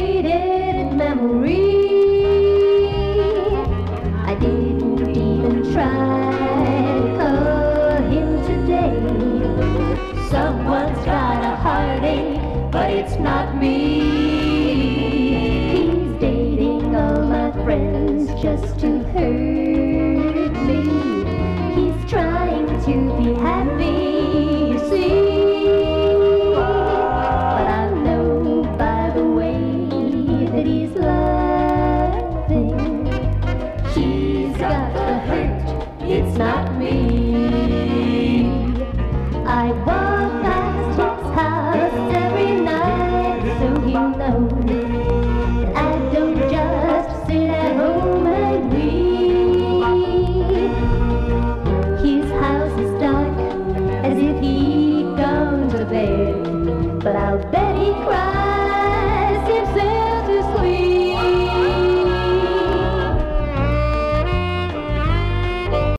faded memory. I didn't even try to call him today. Someone's got a heartache, but it's not me. He's dating all my friends just to hurt me. He's trying to be happy, you see. But I know by the way that he's laughing, he's got the hurt, it's not me. I walk past his house every night, so he knows that I don't just sit at home and weep. His house is dark, as if he'd gone to bed, but I'll bet he cried